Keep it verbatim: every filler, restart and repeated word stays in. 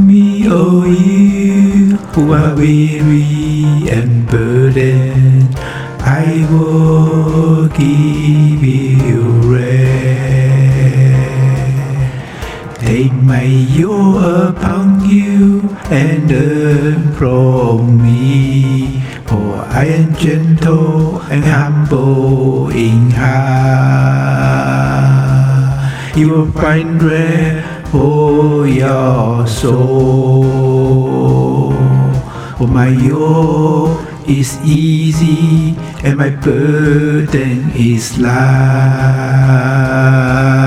me, O you who are weary and burdened, I will give you rest. Take my yoke upon you and learn from me, for I am gentle and humble in heart. You will find rest for your soul. For my yoke is easy and my burden is light.